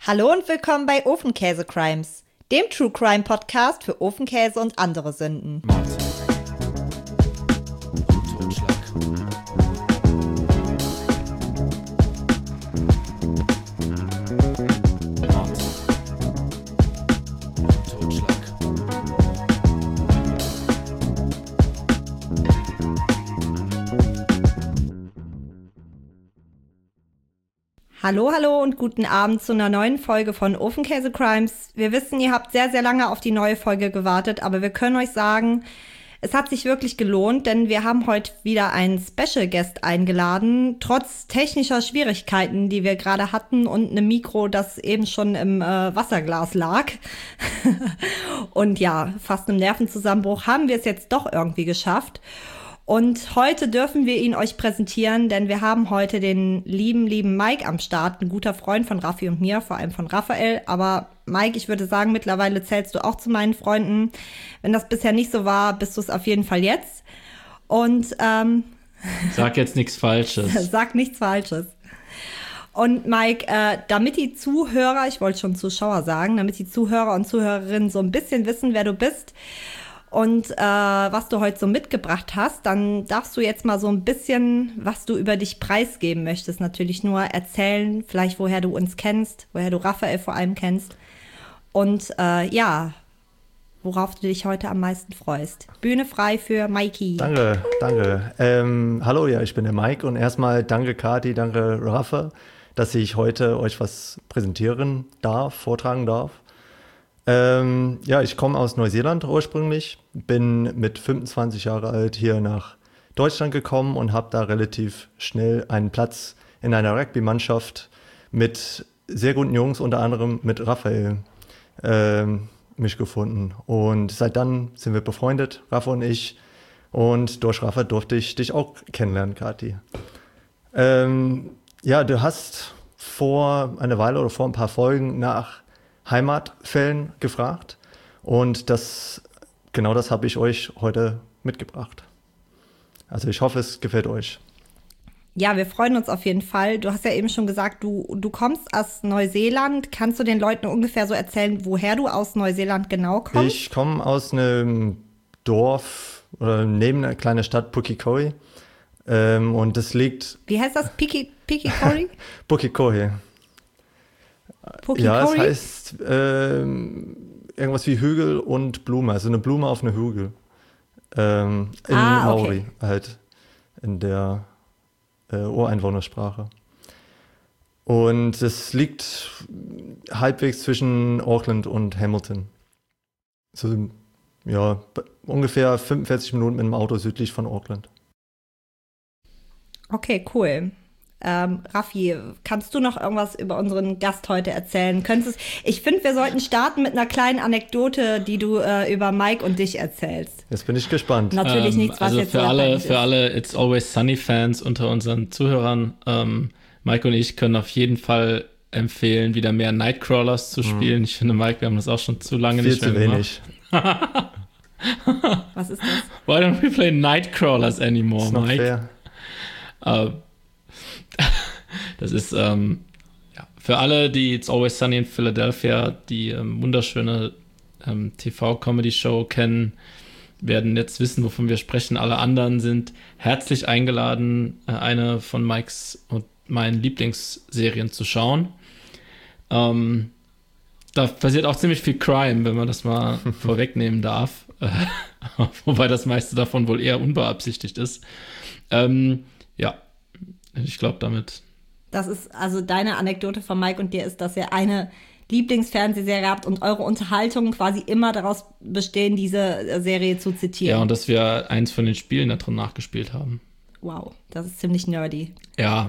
Hallo und willkommen bei Ofenkäse Crimes, dem True Crime Podcast für Ofenkäse und andere Sünden. Mord. Totschlag. Mord. Totschlag. Hallo und guten Abend zu einer neuen Folge von Ofenkäse Crimes. Wir wissen, ihr habt sehr, sehr lange auf die neue Folge gewartet, aber wir können euch sagen, es hat sich wirklich gelohnt, denn wir haben heute wieder einen Special Guest eingeladen, trotz technischer Schwierigkeiten, die wir gerade hatten und einem Mikro, das eben schon im Wasserglas lag. Und ja, fast einem Nervenzusammenbruch haben wir es jetzt doch irgendwie geschafft. Und heute dürfen wir ihn euch präsentieren, denn wir haben heute den lieben Mike am Start, ein guter Freund von Raffi und mir, vor allem von Raphael. Aber Mike, ich würde sagen, mittlerweile zählst du auch zu meinen Freunden. Wenn das bisher nicht so war, bist du es auf jeden Fall jetzt. Und Sag jetzt nichts Falsches. Sag nichts Falsches. Und Mike, damit die Zuhörer, ich wollte schon Zuschauer sagen, damit die Zuhörer und Zuhörerinnen so ein bisschen wissen, wer du bist und was du heute so mitgebracht hast, dann darfst du jetzt mal so ein bisschen, was du über dich preisgeben möchtest, natürlich nur erzählen, vielleicht woher du uns kennst, woher du Raphael vor allem kennst und ja, worauf du dich heute am meisten freust. Bühne frei für Mikey. Danke. Hallo, ja, ich bin der Mike und erstmal danke Kati, danke Rafa, dass ich heute euch was präsentieren darf, vortragen darf. Ja, ich komme aus Neuseeland ursprünglich, bin mit 25 Jahre alt hier nach Deutschland gekommen und habe da relativ schnell einen Platz in einer Rugby-Mannschaft mit sehr guten Jungs, unter anderem mit Raphael, mich gefunden. Und seit dann sind wir befreundet, Rafa und ich. Und durch Rafa durfte ich dich auch kennenlernen, Kathi. Ja, du hast vor einer Weile oder vor ein paar Folgen nach Heimatfällen gefragt und genau das habe ich euch heute mitgebracht. Also ich hoffe, es gefällt euch. Ja, wir freuen uns auf jeden Fall. Du hast ja eben schon gesagt, du kommst aus Neuseeland. Kannst du den Leuten ungefähr so erzählen, woher du aus Neuseeland genau kommst? Ich komme aus einem Dorf oder neben einer kleinen Stadt Pukekohe und das liegt... Wie heißt das? Pukekohe? Pukekohe. Ja, es heißt irgendwas wie Hügel und Blume, also eine Blume auf einem Hügel. In Maori, halt in der Ureinwohnersprache. Und es liegt halbwegs zwischen Auckland und Hamilton. So, ja, ungefähr 45 Minuten mit dem Auto südlich von Auckland. Okay, cool. Raffi, kannst du noch irgendwas über unseren Gast heute erzählen? Ich finde, wir sollten starten mit einer kleinen Anekdote, die du über Mike und dich erzählst. Jetzt bin ich gespannt. Natürlich nichts, was also jetzt für alle It's Always Sunny Fans unter unseren Zuhörern, Mike und ich können auf jeden Fall empfehlen, wieder mehr Nightcrawlers zu spielen. Ich finde, Mike, wir haben das auch schon zu lange nicht mehr gemacht. Viel zu wenig. Was ist das? Why don't we play Nightcrawlers anymore, Ist noch Mike? fair. Das ist ja, für alle, die It's Always Sunny in Philadelphia, die wunderschöne TV-Comedy-Show kennen, werden jetzt wissen, wovon wir sprechen. Alle anderen sind herzlich eingeladen, eine von Mikes und meinen Lieblingsserien zu schauen. Da passiert auch ziemlich viel Crime, wenn man das mal vorwegnehmen darf. Wobei das meiste davon wohl eher unbeabsichtigt ist. Ja, ich glaube damit. Das ist also deine Anekdote von Mike und dir ist, dass ihr eine Lieblingsfernsehserie habt und eure Unterhaltungen quasi immer daraus bestehen, diese Serie zu zitieren. Ja, und dass wir eins von den Spielen da drin nachgespielt haben. Wow, das ist ziemlich nerdy. Ja.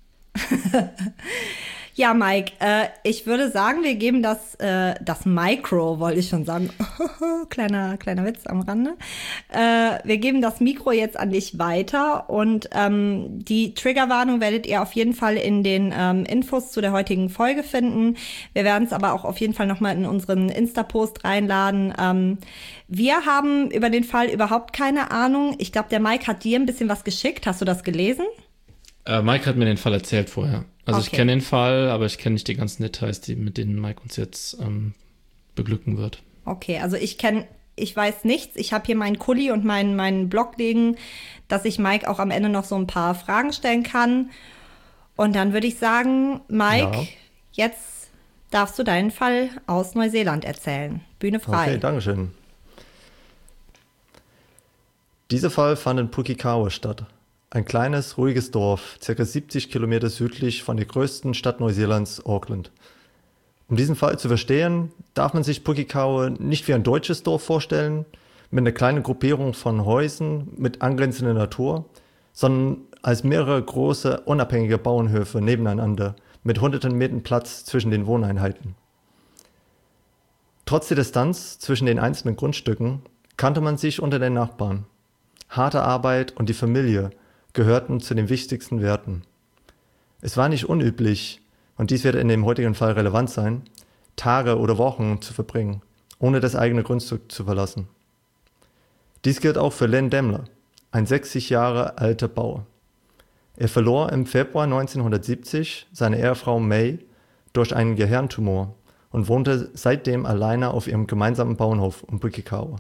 Ja, Mike, ich würde sagen, wir geben das Micro, wollte ich schon sagen. kleiner Witz am Rande. Wir geben das Mikro jetzt an dich weiter und die Triggerwarnung werdet ihr auf jeden Fall in den Infos zu der heutigen Folge finden. Wir werden es aber auch auf jeden Fall nochmal in unseren Insta-Post reinladen. Wir haben über den Fall überhaupt keine Ahnung. Ich glaube, der Mike hat dir ein bisschen was geschickt. Hast du das gelesen? Mike hat mir den Fall erzählt vorher. Also ich Okay. kenne den Fall, aber ich kenne nicht die ganzen Details, mit denen Mike uns jetzt beglücken wird. Okay, also ich weiß nichts. Ich habe hier meinen Kuli und meinen Blog liegen, dass ich Mike auch am Ende noch so ein paar Fragen stellen kann. Und dann würde ich sagen, Mike, Ja. jetzt darfst du deinen Fall aus Neuseeland erzählen. Bühne frei. Okay, Dankeschön. Dieser Fall fand in Pukekohe statt. Ein kleines, ruhiges Dorf, ca. 70 Kilometer südlich von der größten Stadt Neuseelands, Auckland. Um diesen Fall zu verstehen, darf man sich Pukekohe nicht wie ein deutsches Dorf vorstellen, mit einer kleinen Gruppierung von Häusern mit angrenzender Natur, sondern als mehrere große, unabhängige Bauernhöfe nebeneinander, mit hunderten Metern Platz zwischen den Wohneinheiten. Trotz der Distanz zwischen den einzelnen Grundstücken kannte man sich unter den Nachbarn. Harte Arbeit und die Familie gehörten zu den wichtigsten Werten. Es war nicht unüblich, und dies wird in dem heutigen Fall relevant sein, Tage oder Wochen zu verbringen, ohne das eigene Grundstück zu verlassen. Dies gilt auch für Len Demmler, ein 60 Jahre alter Bauer. Er verlor im Februar 1970 seine Ehefrau May durch einen Gehirntumor und wohnte seitdem alleine auf ihrem gemeinsamen Bauernhof um Pukekohe.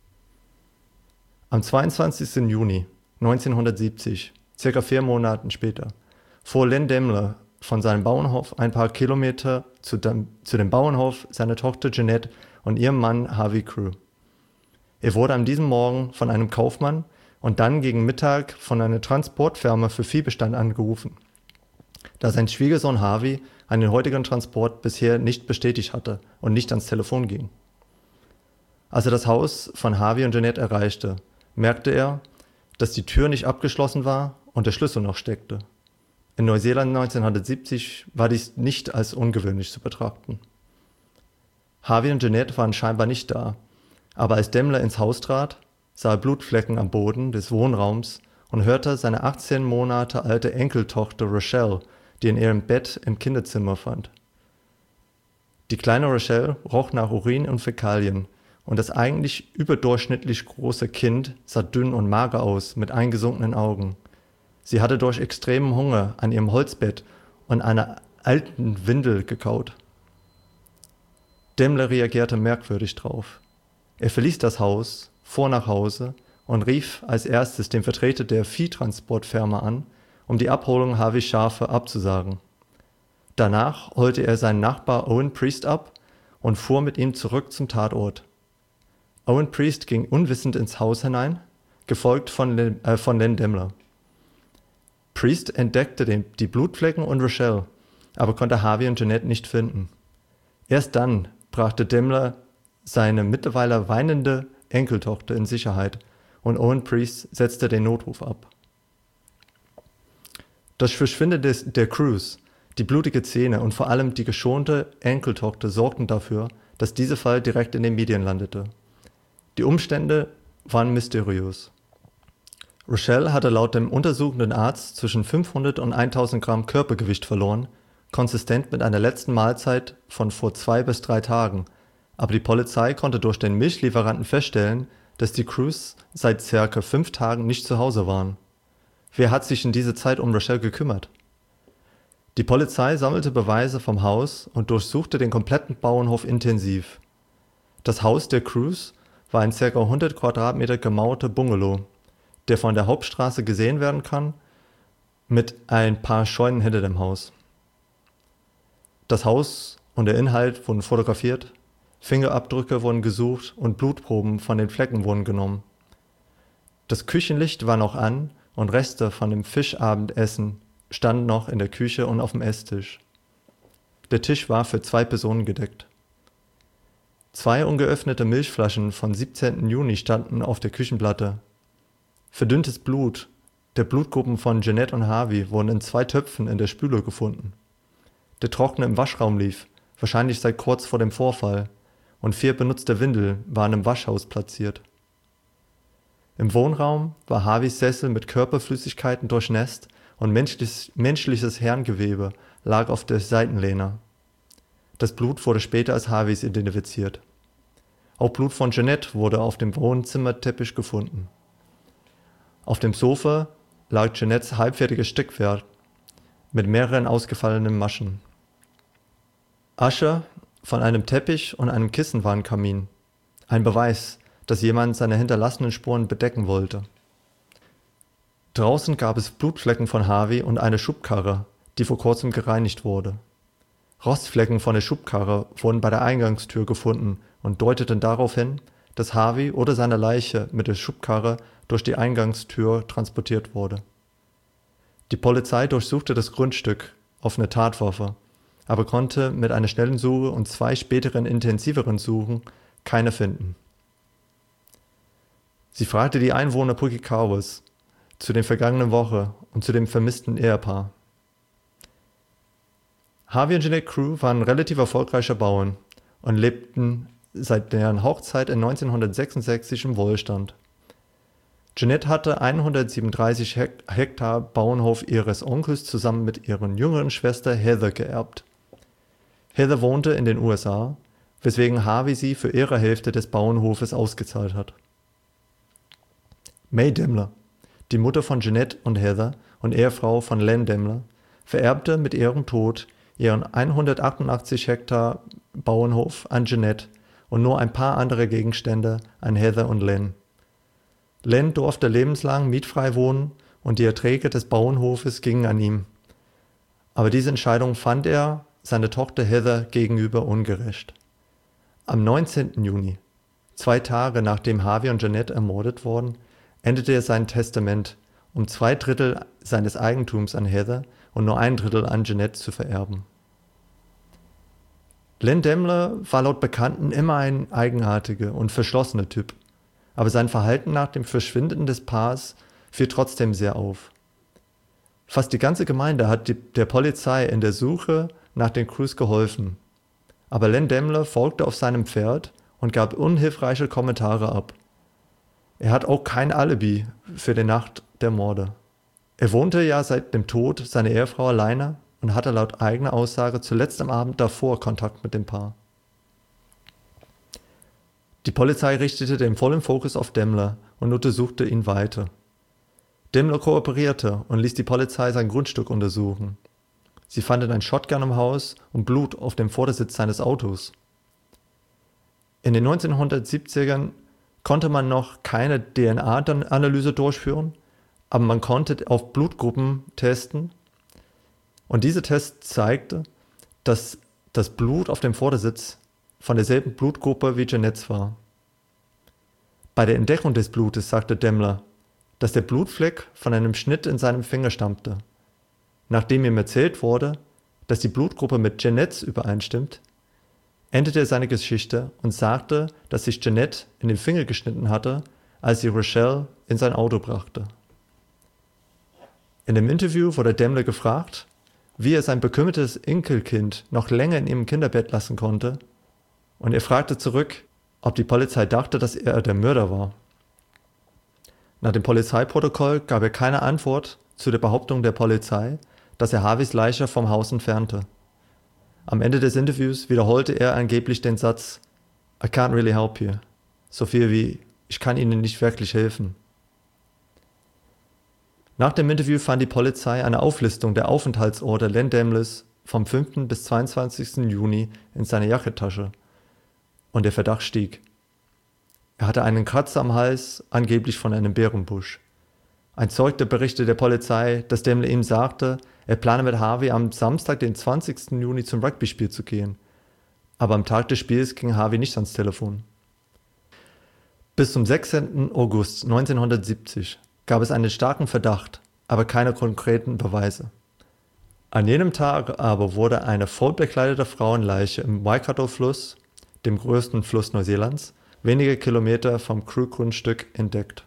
Am 22. Juni 1970, circa 4 Monaten später, fuhr Len Demmler von seinem Bauernhof ein paar Kilometer zu dem Bauernhof seiner Tochter Jeanette und ihrem Mann Harvey Crew. Er wurde an diesem Morgen von einem Kaufmann und dann gegen Mittag von einer Transportfirma für Viehbestand angerufen, da sein Schwiegersohn Harvey einen heutigen Transport bisher nicht bestätigt hatte und nicht ans Telefon ging. Als er das Haus von Harvey und Jeanette erreichte, merkte er, dass die Tür nicht abgeschlossen war und der Schlüssel noch steckte. In Neuseeland 1970 war dies nicht als ungewöhnlich zu betrachten. Harvey und Jeanette waren scheinbar nicht da, aber als Demmler ins Haus trat, sah er Blutflecken am Boden des Wohnraums und hörte seine 18 Monate alte Enkeltochter Rochelle, die in ihrem Bett im Kinderzimmer fand. Die kleine Rochelle roch nach Urin und Fäkalien und das eigentlich überdurchschnittlich große Kind sah dünn und mager aus mit eingesunkenen Augen. Sie hatte durch extremen Hunger an ihrem Holzbett und einer alten Windel gekaut. Demmler reagierte merkwürdig drauf. Er verließ das Haus, fuhr nach Hause und rief als erstes den Vertreter der Viehtransportfirma an, um die Abholung Harveys Schafe abzusagen. Danach holte er seinen Nachbar Owen Priest ab und fuhr mit ihm zurück zum Tatort. Owen Priest ging unwissend ins Haus hinein, gefolgt von Len Demmler. Priest entdeckte die Blutflecken und Rochelle, aber konnte Harvey und Jeanette nicht finden. Erst dann brachte Demmler seine mittlerweile weinende Enkeltochter in Sicherheit und Owen Priest setzte den Notruf ab. Das Verschwinden der Crews, die blutige Zähne und vor allem die geschonte Enkeltochter sorgten dafür, dass dieser Fall direkt in den Medien landete. Die Umstände waren mysteriös. Rochelle hatte laut dem untersuchenden Arzt zwischen 500 und 1000 Gramm Körpergewicht verloren, konsistent mit einer letzten Mahlzeit von vor 2 bis 3 Tagen, aber die Polizei konnte durch den Milchlieferanten feststellen, dass die Crews seit ca. 5 Tagen nicht zu Hause waren. Wer hat sich in dieser Zeit um Rochelle gekümmert? Die Polizei sammelte Beweise vom Haus und durchsuchte den kompletten Bauernhof intensiv. Das Haus der Crews war ein ca. 100 Quadratmeter gemauerter Bungalow, der von der Hauptstraße gesehen werden kann, mit ein paar Scheunen hinter dem Haus. Das Haus und der Inhalt wurden fotografiert, Fingerabdrücke wurden gesucht und Blutproben von den Flecken wurden genommen. Das Küchenlicht war noch an und Reste von dem Fischabendessen standen noch in der Küche und auf dem Esstisch. Der Tisch war für 2 Personen gedeckt. 2 ungeöffnete Milchflaschen vom 17. Juni standen auf der Küchenplatte. Verdünntes Blut der Blutgruppen von Jeanette und Harvey wurden in 2 Töpfen in der Spüle gefunden. Der Trockner im Waschraum lief, wahrscheinlich seit kurz vor dem Vorfall, und 4 benutzte Windeln waren im Waschhaus platziert. Im Wohnraum war Harveys Sessel mit Körperflüssigkeiten durchnässt und menschliches Hirngewebe lag auf der Seitenlehne. Das Blut wurde später als Harveys identifiziert. Auch Blut von Jeanette wurde auf dem Wohnzimmerteppich gefunden. Auf dem Sofa lag Jeanettes halbfertiges Stückwerk mit mehreren ausgefallenen Maschen. Asche von einem Teppich und einem Kissen war im Kamin. Ein Beweis, dass jemand seine hinterlassenen Spuren bedecken wollte. Draußen gab es Blutflecken von Harvey und eine Schubkarre, die vor kurzem gereinigt wurde. Rostflecken von der Schubkarre wurden bei der Eingangstür gefunden und deuteten darauf hin, dass Harvey oder seine Leiche mit der Schubkarre durch die Eingangstür transportiert wurde. Die Polizei durchsuchte das Grundstück auf eine Tatwaffe, aber konnte mit einer schnellen Suche und 2 späteren intensiveren Suchen keine finden. Sie fragte die Einwohner Pukekawes zu der vergangenen Woche und zu dem vermissten Ehepaar. Harvey und Jeanette Crew waren relativ erfolgreiche Bauern und lebten seit deren Hochzeit in 1966 im Wohlstand. Jeanette hatte 137 Hektar Bauernhof ihres Onkels zusammen mit ihrer jüngeren Schwester Heather geerbt. Heather wohnte in den USA, weswegen Harvey sie für ihre Hälfte des Bauernhofes ausgezahlt hat. May Demler, die Mutter von Jeanette und Heather und Ehefrau von Len Demler, vererbte mit ihrem Tod ihren 188 Hektar Bauernhof an Jeanette und nur ein paar andere Gegenstände an Heather und Len. Len durfte lebenslang mietfrei wohnen und die Erträge des Bauernhofes gingen an ihn. Aber diese Entscheidung fand er seiner Tochter Heather gegenüber ungerecht. Am 19. Juni, 2 Tage nachdem Harvey und Jeanette ermordet wurden, änderte er sein Testament, um 2/3 seines Eigentums an Heather und nur 1/3 an Jeanette zu vererben. Len Demler war laut Bekannten immer ein eigenartiger und verschlossener Typ, aber sein Verhalten nach dem Verschwinden des Paars fiel trotzdem sehr auf. Fast die ganze Gemeinde hat der Polizei in der Suche nach den Crews geholfen, aber Len Demler folgte auf seinem Pferd und gab unhilfreiche Kommentare ab. Er hat auch kein Alibi für die Nacht der Morde. Er wohnte ja seit dem Tod seiner Ehefrau alleine und hatte laut eigener Aussage zuletzt am Abend davor Kontakt mit dem Paar. Die Polizei richtete den vollen Fokus auf Demler und untersuchte ihn weiter. Demler kooperierte und ließ die Polizei sein Grundstück untersuchen. Sie fanden ein Shotgun im Haus und Blut auf dem Vordersitz seines Autos. In den 1970ern konnte man noch keine DNA-Analyse durchführen, aber man konnte auf Blutgruppen testen. Und diese Test zeigte, dass das Blut auf dem Vordersitz von derselben Blutgruppe wie Jeanettes war. Bei der Entdeckung des Blutes sagte Demler, dass der Blutfleck von einem Schnitt in seinem Finger stammte. Nachdem ihm erzählt wurde, dass die Blutgruppe mit Jeanettes übereinstimmt, endete er seine Geschichte und sagte, dass sich Jeanette in den Finger geschnitten hatte, als sie Rochelle in sein Auto brachte. In dem Interview wurde Demler gefragt, wie er sein bekümmertes Enkelkind noch länger in ihrem Kinderbett lassen konnte, und er fragte zurück, ob die Polizei dachte, dass er der Mörder war. Nach dem Polizeiprotokoll gab er keine Antwort zu der Behauptung der Polizei, dass er Harveys Leiche vom Haus entfernte. Am Ende des Interviews wiederholte er angeblich den Satz "I can't really help you", so viel wie "Ich kann Ihnen nicht wirklich helfen". Nach dem Interview fand die Polizei eine Auflistung der Aufenthaltsorte Len Demlers vom 5. bis 22. Juni in seiner Jackentasche und der Verdacht stieg. Er hatte einen Kratzer am Hals, angeblich von einem Bärenbusch. Ein Zeuge berichtete der Polizei, dass Demler ihm sagte, er plane mit Harvey am Samstag, den 20. Juni zum Rugby-Spiel zu gehen. Aber am Tag des Spiels ging Harvey nicht ans Telefon. Bis zum 16. August 1970 gab es einen starken Verdacht, aber keine konkreten Beweise. An jenem Tag aber wurde eine vollbekleidete Frauenleiche im Waikato-Fluss, dem größten Fluss Neuseelands, wenige Kilometer vom Crew-Grundstück entdeckt.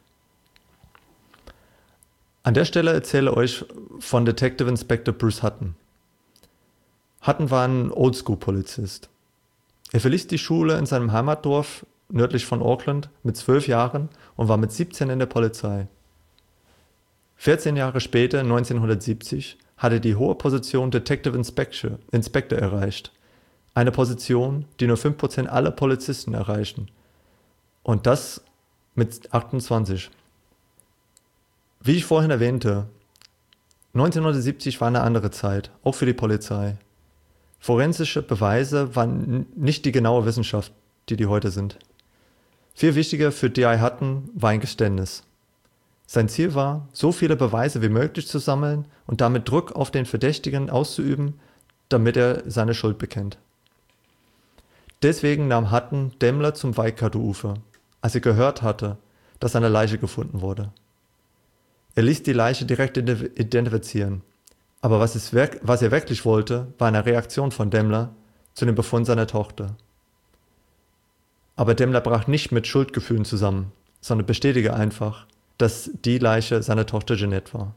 An der Stelle erzähle ich euch von Detective Inspector Bruce Hutton. Hutton war ein Oldschool-Polizist. Er verließ die Schule in seinem Heimatdorf nördlich von Auckland mit 12 Jahren und war mit 17 in der Polizei. 14 Jahre später, 1970, hatte er die hohe Position Detective Inspector erreicht. Eine Position, die nur 5% aller Polizisten erreichen. Und das mit 28. Wie ich vorhin erwähnte, 1970 war eine andere Zeit, auch für die Polizei. Forensische Beweise waren nicht die genaue Wissenschaft, die heute sind. Viel wichtiger für D.I. Hutton war ein Geständnis. Sein Ziel war, so viele Beweise wie möglich zu sammeln und damit Druck auf den Verdächtigen auszuüben, damit er seine Schuld bekennt. Deswegen nahm Hutton Demmler zum Waikato-Ufer, als er gehört hatte, dass eine Leiche gefunden wurde. Er ließ die Leiche direkt identifizieren, aber was er wirklich wollte, war eine Reaktion von Demmler zu dem Befund seiner Tochter. Aber Demmler brach nicht mit Schuldgefühlen zusammen, sondern bestätigte einfach, dass die Leiche seiner Tochter Jeanette war.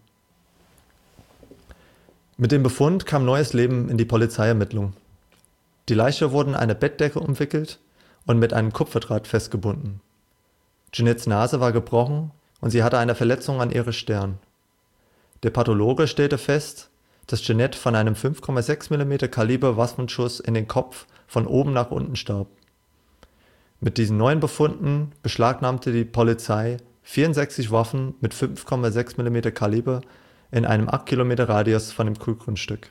Mit dem Befund kam neues Leben in die Polizeiermittlung. Die Leiche wurde in eine Bettdecke umwickelt und mit einem Kupferdraht festgebunden. Jeanettes Nase war gebrochen und sie hatte eine Verletzung an ihrer Stirn. Der Pathologe stellte fest, dass Jeanette von einem 5,6 mm Kaliber Waffenschuss in den Kopf von oben nach unten starb. Mit diesen neuen Befunden beschlagnahmte die Polizei 64 Waffen mit 5,6 mm Kaliber in einem 8 Kilometer Radius von dem Grundstück.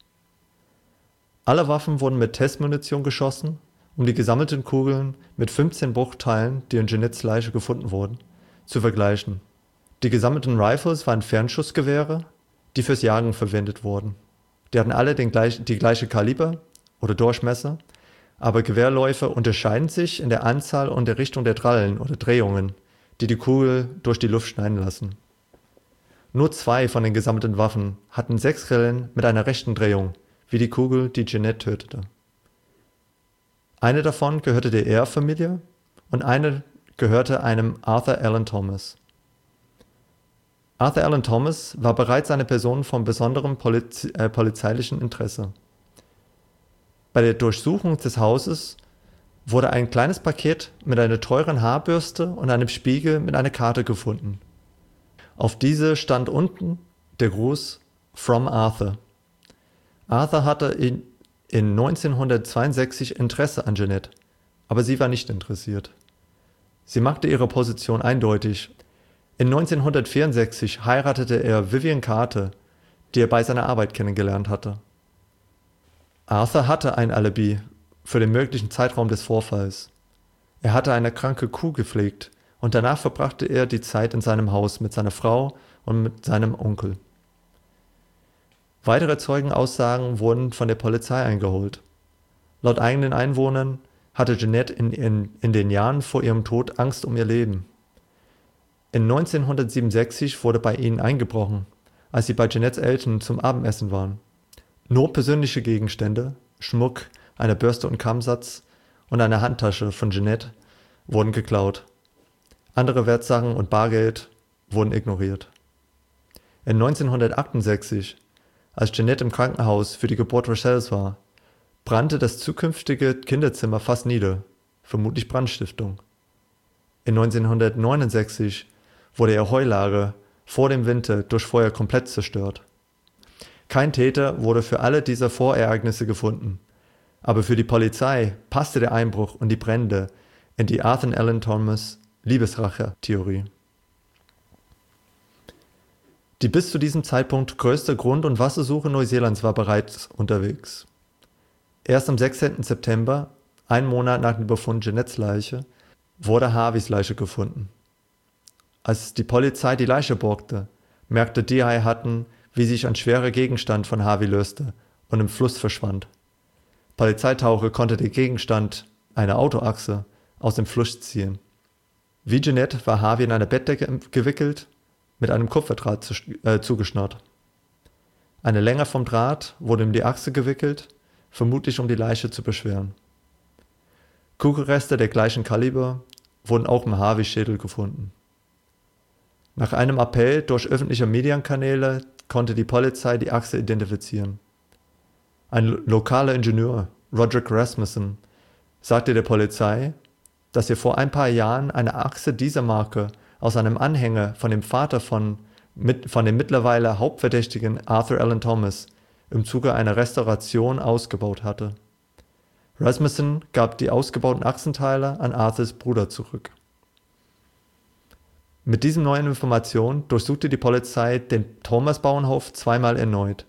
Alle Waffen wurden mit Testmunition geschossen, um die gesammelten Kugeln mit 15 Bruchteilen, die in Jeanettes Leiche gefunden wurden, zu vergleichen. Die gesammelten Rifles waren Fernschussgewehre, die fürs Jagen verwendet wurden. Die hatten alle die gleiche Kaliber oder Durchmesser, aber Gewehrläufe unterscheiden sich in der Anzahl und der Richtung der Drallen oder Drehungen, die die Kugel durch die Luft schneiden lassen. Nur 2 von den gesammelten Waffen hatten 6 Rillen mit einer rechten Drehung, wie die Kugel, die Jeanette tötete. Eine davon gehörte der Eyre-Familie und eine gehörte einem Arthur Allen Thomas. Arthur Allen Thomas war bereits eine Person von besonderem polizeilichen Interesse. Bei der Durchsuchung des Hauses wurde ein kleines Paket mit einer teuren Haarbürste und einem Spiegel mit einer Karte gefunden. Auf diese stand unten der Gruß From Arthur. Arthur hatte in 1962 Interesse an Jeanette, aber sie war nicht interessiert. Sie machte ihre Position eindeutig. In 1964 heiratete er Vivian Carter, die er bei seiner Arbeit kennengelernt hatte. Arthur hatte ein Alibi für den möglichen Zeitraum des Vorfalls. Er hatte eine kranke Kuh gepflegt und danach verbrachte er die Zeit in seinem Haus mit seiner Frau und mit seinem Onkel. Weitere Zeugenaussagen wurden von der Polizei eingeholt. Laut eigenen Einwohnern hatte Jeanette in den Jahren vor ihrem Tod Angst um ihr Leben. In 1967 wurde bei ihnen eingebrochen, als sie bei Jeanettes Eltern zum Abendessen waren. Nur persönliche Gegenstände, Schmuck, eine Bürste und Kammsatz und eine Handtasche von Jeanette wurden geklaut. Andere Wertsachen und Bargeld wurden ignoriert. In 1968, als Jeanette im Krankenhaus für die Geburt Rochelles war, brannte das zukünftige Kinderzimmer fast nieder, vermutlich Brandstiftung. In 1969 wurde ihr Heulager vor dem Winter durch Feuer komplett zerstört. Kein Täter wurde für alle dieser Vorereignisse gefunden, aber für die Polizei passte der Einbruch und die Brände in die Arthur Allen Thomas Liebesrache-Theorie. Die bis zu diesem Zeitpunkt größte Grund- und Wassersuche Neuseelands war bereits unterwegs. Erst am 16. September, einen Monat nach dem Befund Jeanettes Leiche, wurde Harveys Leiche gefunden. Als die Polizei die Leiche borgte, merkte D.I. Hutton, wie sich ein schwerer Gegenstand von Harvey löste und im Fluss verschwand. Polizeitaucher konnte den Gegenstand, eine Autoachse, aus dem Fluss ziehen. Wie Jeanette war Harvey in eine Bettdecke gewickelt, mit einem Kupferdraht zugeschnürt. Eine Länge vom Draht wurde um die Achse gewickelt, vermutlich um die Leiche zu beschweren. Kugelreste der gleichen Kaliber wurden auch im Harvey-Schädel gefunden. Nach einem Appell durch öffentliche Medienkanäle konnte die Polizei die Achse identifizieren. Ein lokaler Ingenieur, Roderick Rasmussen, sagte der Polizei, dass er vor ein paar Jahren eine Achse dieser Marke aus einem Anhänger von dem Vater von dem mittlerweile Hauptverdächtigen Arthur Allen Thomas im Zuge einer Restauration ausgebaut hatte. Rasmussen gab die ausgebauten Achsenteile an Arthurs Bruder zurück. Mit diesen neuen Informationen durchsuchte die Polizei den Thomas-Bauernhof zweimal erneut.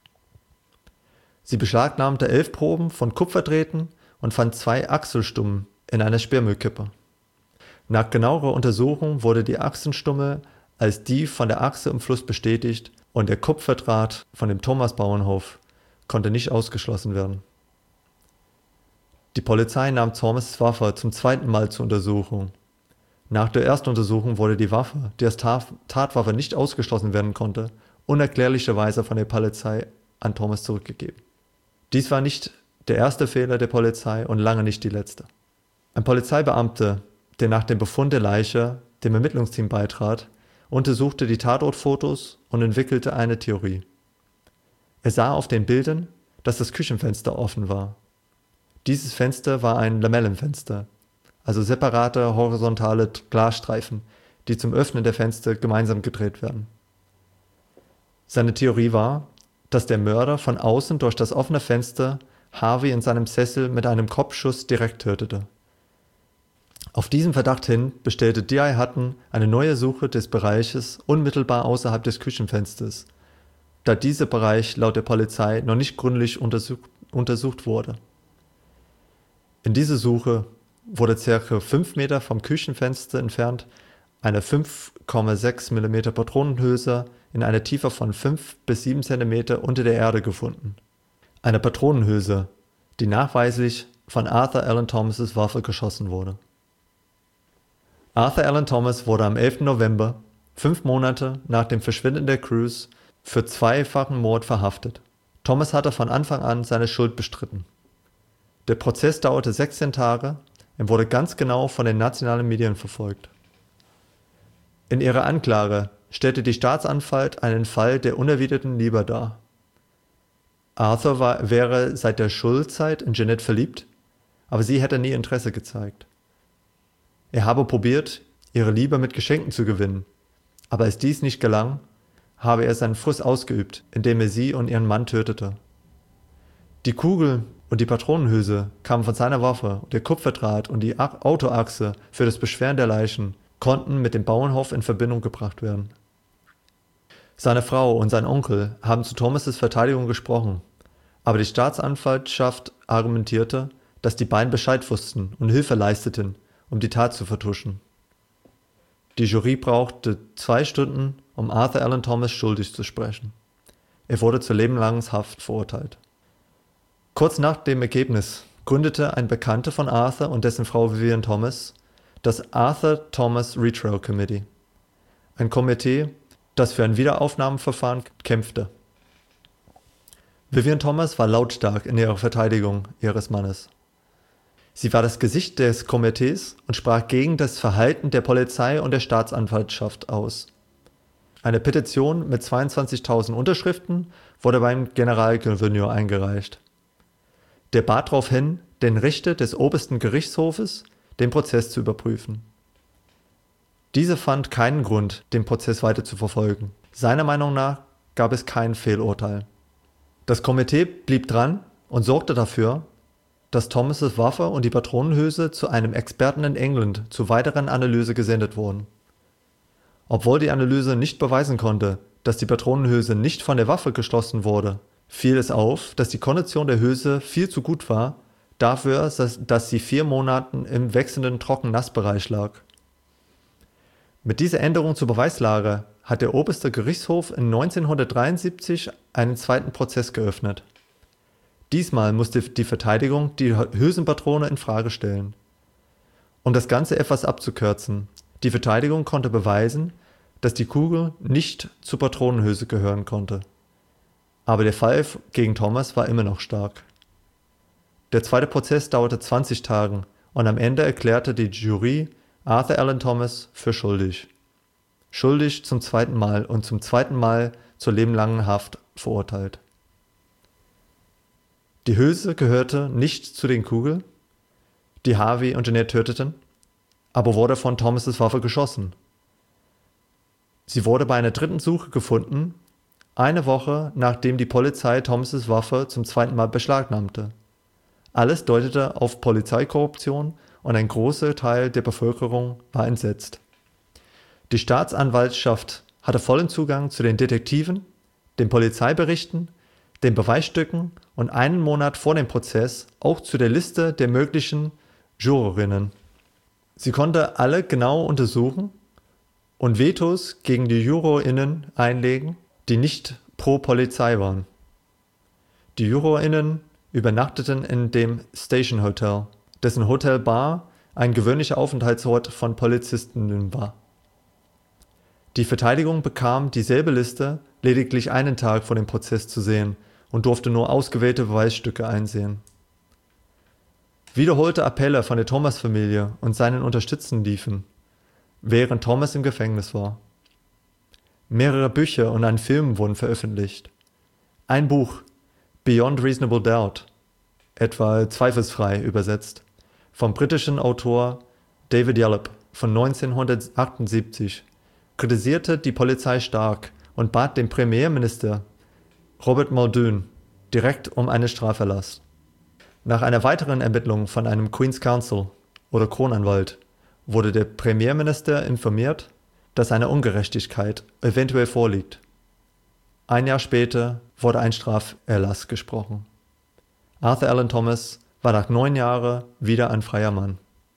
Sie beschlagnahmte 11 Proben von Kupferdrähten und fand 2 Achselstummen in einer Sperrmüllkippe. Nach genauerer Untersuchung wurde die Achsenstumme als die von der Achse im Fluss bestätigt und der Kupferdraht von dem Thomas-Bauernhof konnte nicht ausgeschlossen werden. Die Polizei nahm Thomas' Waffe zum zweiten Mal zur Untersuchung. Nach der ersten Untersuchung wurde die Waffe, die als Tatwaffe nicht ausgeschlossen werden konnte, unerklärlicherweise von der Polizei an Thomas zurückgegeben. Dies war nicht der erste Fehler der Polizei und lange nicht die letzte. Ein Polizeibeamter, der nach dem Befund der Leiche dem Ermittlungsteam beitrat, untersuchte die Tatortfotos und entwickelte eine Theorie. Er sah auf den Bildern, dass das Küchenfenster offen war. Dieses Fenster war ein Lamellenfenster, also separate horizontale Glasstreifen, die zum Öffnen der Fenster gemeinsam gedreht werden. Seine Theorie war, dass der Mörder von außen durch das offene Fenster Harvey in seinem Sessel mit einem Kopfschuss direkt tötete. Auf diesen Verdacht hin bestellte D.I. Hutton eine neue Suche des Bereiches unmittelbar außerhalb des Küchenfensters, da dieser Bereich laut der Polizei noch nicht gründlich untersucht wurde. In dieser Suche wurde ca. 5 Meter vom Küchenfenster entfernt eine 5,6 mm Patronenhülse in einer Tiefe von 5 bis 7 cm unter der Erde gefunden. Eine Patronenhülse, die nachweislich von Arthur Allen Thomas' Waffe geschossen wurde. Arthur Allen Thomas wurde am 11. November, 5 Monate nach dem Verschwinden der Crews, für zweifachen Mord verhaftet. Thomas hatte von Anfang an seine Schuld bestritten. Der Prozess dauerte 16 Tage und wurde ganz genau von den nationalen Medien verfolgt. In ihrer Anklage stellte die Staatsanwalt einen Fall der unerwiderten Liebe dar. Arthur wäre seit der Schulzeit in Jeanette verliebt, aber sie hätte nie Interesse gezeigt. Er habe probiert, ihre Liebe mit Geschenken zu gewinnen, aber als dies nicht gelang, habe er seinen Frust ausgeübt, indem er sie und ihren Mann tötete. Die Kugel und die Patronenhülse kamen von seiner Waffe und der Kupferdraht und die Autoachse für das Beschweren der Leichen konnten mit dem Bauernhof in Verbindung gebracht werden. Seine Frau und sein Onkel haben zu Thomas' Verteidigung gesprochen, aber die Staatsanwaltschaft argumentierte, dass die beiden Bescheid wussten und Hilfe leisteten, um die Tat zu vertuschen. Die Jury brauchte 2 Stunden, um Arthur Allen Thomas schuldig zu sprechen. Er wurde zu lebenlanger Haft verurteilt. Kurz nach dem Ergebnis gründete ein Bekannter von Arthur und dessen Frau Vivian Thomas das Arthur Thomas Retrial Committee, ein Komitee, das für ein Wiederaufnahmeverfahren kämpfte. Vivian Thomas war lautstark in ihrer Verteidigung ihres Mannes. Sie war das Gesicht des Komitees und sprach gegen das Verhalten der Polizei und der Staatsanwaltschaft aus. Eine Petition mit 22.000 Unterschriften wurde beim Generalgouverneur eingereicht. Der bat darauf hin, den Richter des obersten Gerichtshofes den Prozess zu überprüfen. Dieser fand keinen Grund, den Prozess weiter zu verfolgen. Seiner Meinung nach gab es kein Fehlurteil. Das Komitee blieb dran und sorgte dafür, dass Thomas' Waffe und die Patronenhülse zu einem Experten in England zur weiteren Analyse gesendet wurden. Obwohl die Analyse nicht beweisen konnte, dass die Patronenhülse nicht von der Waffe geschlossen wurde, fiel es auf, dass die Kondition der Hülse viel zu gut war, dafür, dass sie 4 Monaten im wechselnden Trocken-Nass-Bereich lag. Mit dieser Änderung zur Beweislage hat der oberste Gerichtshof in 1973 einen zweiten Prozess geöffnet. Diesmal musste die Verteidigung die Hülsenpatrone in Frage stellen. Um das Ganze etwas abzukürzen, die Verteidigung konnte beweisen, dass die Kugel nicht zur Patronenhülse gehören konnte. Aber der Fall gegen Thomas war immer noch stark. Der zweite Prozess dauerte 20 Tage und am Ende erklärte die Jury Arthur Allen Thomas für schuldig. Schuldig zum zweiten Mal und zum zweiten Mal zur lebenlangen Haft verurteilt. Die Hülse gehörte nicht zu den Kugeln, die Harvey und Jeanette töteten, aber wurde von Thomas' Waffe geschossen. Sie wurde bei einer dritten Suche gefunden, eine Woche nachdem die Polizei Thomas' Waffe zum zweiten Mal beschlagnahmte. Alles deutete auf Polizeikorruption und ein großer Teil der Bevölkerung war entsetzt. Die Staatsanwaltschaft hatte vollen Zugang zu den Detektiven, den Polizeiberichten, den Beweisstücken und einen Monat vor dem Prozess auch zu der Liste der möglichen Jurorinnen. Sie konnte alle genau untersuchen und Vetos gegen die JurorInnen einlegen, die nicht pro Polizei waren. Die JurorInnen übernachteten in dem Station Hotel, dessen Hotelbar ein gewöhnlicher Aufenthaltsort von Polizistinnen war. Die Verteidigung bekam dieselbe Liste lediglich einen Tag vor dem Prozess zu sehen und durfte nur ausgewählte Beweisstücke einsehen. Wiederholte Appelle von der Thomas-Familie und seinen Unterstützern liefen, während Thomas im Gefängnis war. Mehrere Bücher und ein Film wurden veröffentlicht. Ein Buch, Beyond Reasonable Doubt, etwa zweifelsfrei übersetzt, vom britischen Autor David Yallop von 1978, kritisierte die Polizei stark und bat den Premierminister Robert Muldoon direkt um eine Straferlass. Nach einer weiteren Ermittlung von einem Queen's Counsel oder Kronanwalt wurde der Premierminister informiert, dass eine Ungerechtigkeit eventuell vorliegt. Ein Jahr später wurde ein Straferlass gesprochen. Arthur Allen Thomas war nach 9 Jahren wieder ein freier Mann.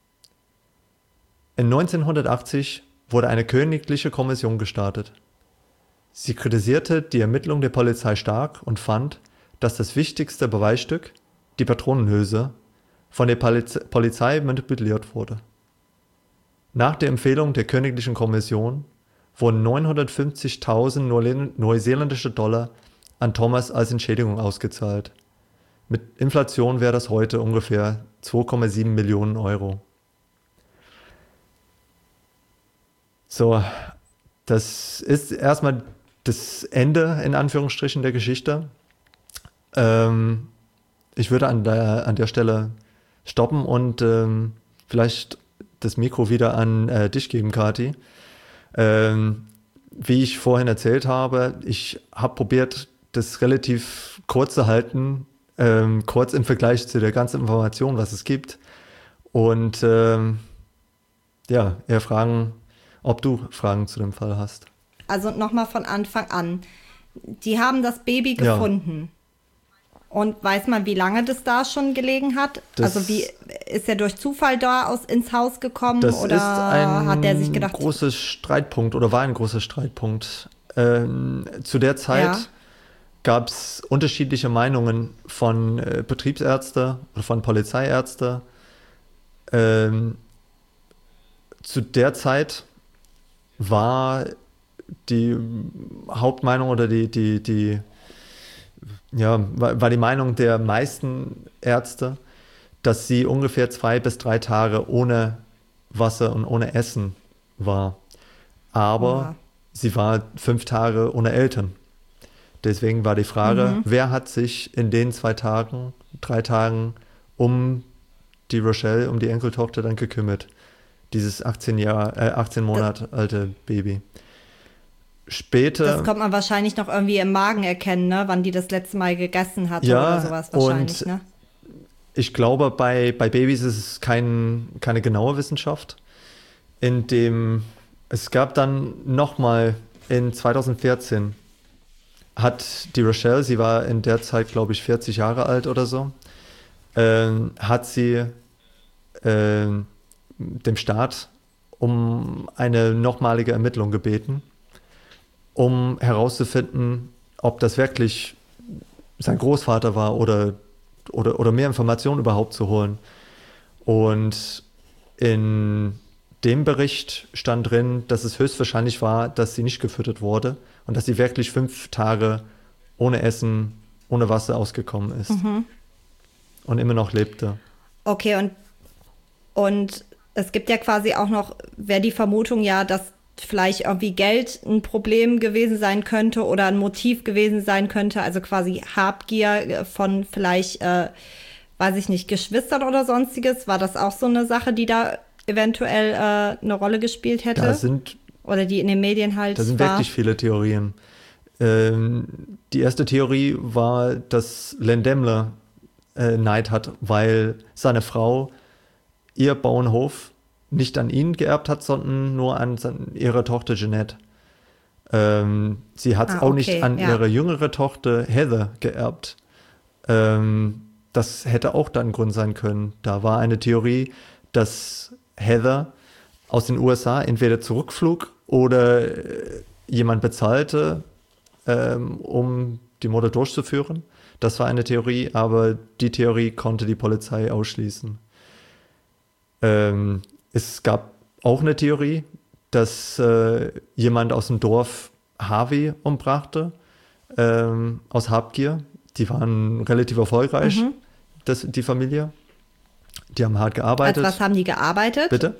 In 1980 wurde eine königliche Kommission gestartet. Sie kritisierte die Ermittlung der Polizei stark und fand, dass das wichtigste Beweisstück, die Patronenhülse, von der Polizei manipuliert wurde. Nach der Empfehlung der königlichen Kommission wurden 950.000 neuseeländische Dollar an Thomas als Entschädigung ausgezahlt. Mit Inflation wäre das heute ungefähr 2,7 Millionen Euro. So, das ist erstmal das Ende in Anführungsstrichen der Geschichte. Ich würde an der Stelle stoppen und vielleicht das Mikro wieder an dich geben, Kathi. Wie ich vorhin erzählt habe, ich habe probiert, das relativ kurz zu halten, kurz im Vergleich zu der ganzen Information, was es gibt. Und eher fragen, ob du Fragen zu dem Fall hast. Also nochmal von Anfang an. Die haben das Baby gefunden. Ja. Und weiß man, wie lange das da schon gelegen hat? Also wie ist er durch Zufall da ins Haus gekommen? Das oder ist ein hat er sich gedacht, großes Streitpunkt oder war ein großer Streitpunkt. Zu der Zeit gab es unterschiedliche Meinungen von Betriebsärzten oder von Polizeiärzten. Zu der Zeit war die Hauptmeinung oder war die Meinung der meisten Ärzte, dass sie ungefähr 2 bis 3 Tage ohne Wasser und ohne Essen war. Aber sie war 5 Tage ohne Eltern. Deswegen war die Frage, wer hat sich in den 3 Tagen um die Rochelle, um die Enkeltochter dann gekümmert? Dieses 18 Monate alte Baby. Später. Das kommt man wahrscheinlich noch irgendwie im Magen erkennen, ne? Wann die das letzte Mal gegessen hatte oder sowas wahrscheinlich. Und ne? Ich glaube, bei Babys ist es keine genaue Wissenschaft. Es gab dann nochmal in 2014 hat die Rochelle, sie war in der Zeit, glaube ich, 40 Jahre alt oder so, hat sie dem Staat um eine nochmalige Ermittlung gebeten, um herauszufinden, ob das wirklich sein Großvater war oder mehr Informationen überhaupt zu holen. Und in dem Bericht stand drin, dass es höchstwahrscheinlich war, dass sie nicht gefüttert wurde und dass sie wirklich 5 Tage ohne Essen, ohne Wasser ausgekommen ist und immer noch lebte. Okay, und es gibt ja quasi auch noch, wäre die Vermutung ja, dass vielleicht irgendwie Geld ein Problem gewesen sein könnte oder ein Motiv gewesen sein könnte, also quasi Habgier von vielleicht, weiß ich nicht, Geschwistern oder sonstiges. War das auch so eine Sache, die da eventuell eine Rolle gespielt hätte? Oder die in den Medien halt Da sind wirklich viele Theorien. Die erste Theorie war, dass Len Demler Neid hat, weil seine Frau ihr Bauernhof nicht an ihn geerbt hat, sondern nur an ihre Tochter Jeanette. Sie hat es auch nicht an ihre jüngere Tochter Heather geerbt. Das hätte auch dann ein Grund sein können. Da war eine Theorie, dass Heather aus den USA entweder zurückflog oder jemand bezahlte, um die Morde durchzuführen. Das war eine Theorie, aber die Theorie konnte die Polizei ausschließen. Es gab auch eine Theorie, dass jemand aus dem Dorf Harvey umbrachte, aus Habgier. Die waren relativ erfolgreich, die Familie. Die haben hart gearbeitet. Als was haben die gearbeitet? Bitte?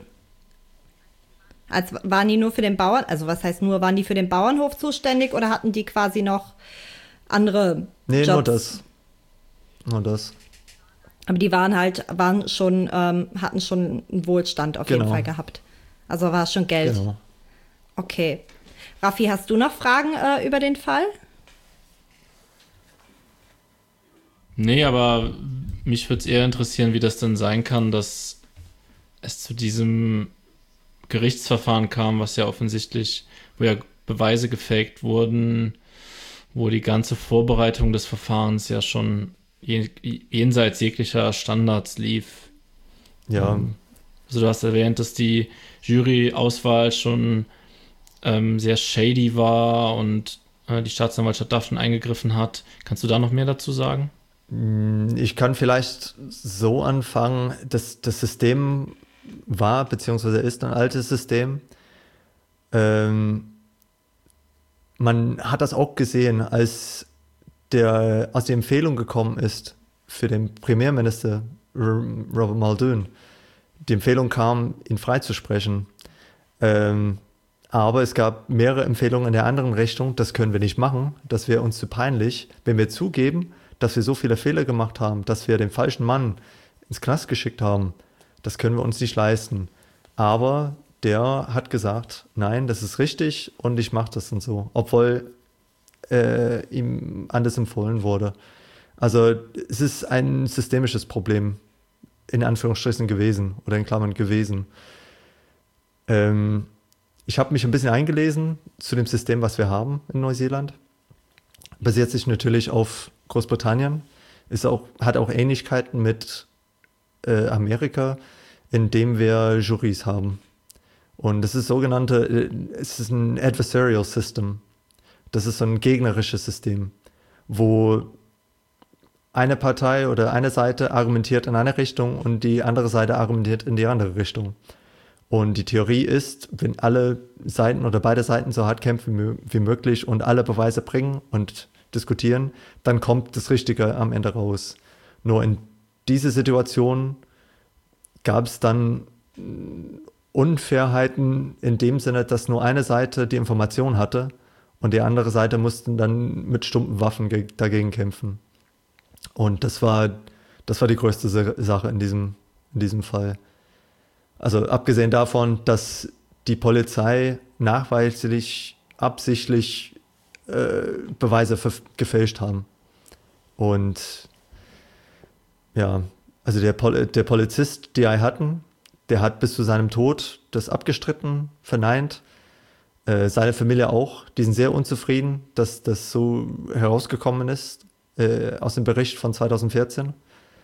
Waren die nur für den Bauern, also was heißt nur, waren die für den Bauernhof zuständig oder hatten die quasi noch andere Jobs? Nur das. Aber die hatten schon einen Wohlstand auf jeden Fall gehabt. Also war es schon Geld. Genau. Okay. Raffi, hast du noch Fragen über den Fall? Nee, aber mich würde es eher interessieren, wie das denn sein kann, dass es zu diesem Gerichtsverfahren kam, was ja offensichtlich, wo ja Beweise gefaked wurden, wo die ganze Vorbereitung des Verfahrens ja schon jenseits jeglicher Standards lief. Ja. Also du hast erwähnt, dass die Juryauswahl schon sehr shady war und die Staatsanwaltschaft da schon eingegriffen hat. Kannst du da noch mehr dazu sagen? Ich kann vielleicht so anfangen, dass das System war, beziehungsweise ist ein altes System. Man hat das auch gesehen, als der aus der Empfehlung gekommen ist für den Premierminister Robert Muldoon. Die Empfehlung kam, ihn freizusprechen. Aber es gab mehrere Empfehlungen in der anderen Richtung, das können wir nicht machen, das wäre uns zu peinlich, wenn wir zugeben, dass wir so viele Fehler gemacht haben, dass wir den falschen Mann ins Knast geschickt haben. Das können wir uns nicht leisten. Aber der hat gesagt, nein, das ist richtig und ich mache das und so, obwohl ihm anders empfohlen wurde. Also es ist ein systemisches Problem, in Anführungsstrichen gewesen oder in Klammern gewesen. Ich habe mich ein bisschen eingelesen zu dem System, was wir haben in Neuseeland. Basiert sich natürlich auf Großbritannien, hat auch Ähnlichkeiten mit Amerika, in dem wir Jurys haben. Und das ist es ist ein Adversarial System. Das ist so ein gegnerisches System, wo eine Partei oder eine Seite argumentiert in eine Richtung und die andere Seite argumentiert in die andere Richtung. Und die Theorie ist, wenn alle Seiten oder beide Seiten so hart kämpfen wie möglich und alle Beweise bringen und diskutieren, dann kommt das Richtige am Ende raus. Nur in dieser Situation gab es dann Unfairheiten in dem Sinne, dass nur eine Seite die Information hatte und die andere Seite mussten dann mit stumpfen Waffen dagegen kämpfen. Und das war die größte Sache in diesem Fall. Also abgesehen davon, dass die Polizei nachweislich absichtlich Beweise gefälscht haben. Und ja, also der Polizist, den wir hatten, der hat bis zu seinem Tod das abgestritten, verneint. Seine Familie auch, die sind sehr unzufrieden, dass das so herausgekommen ist aus dem Bericht von 2014.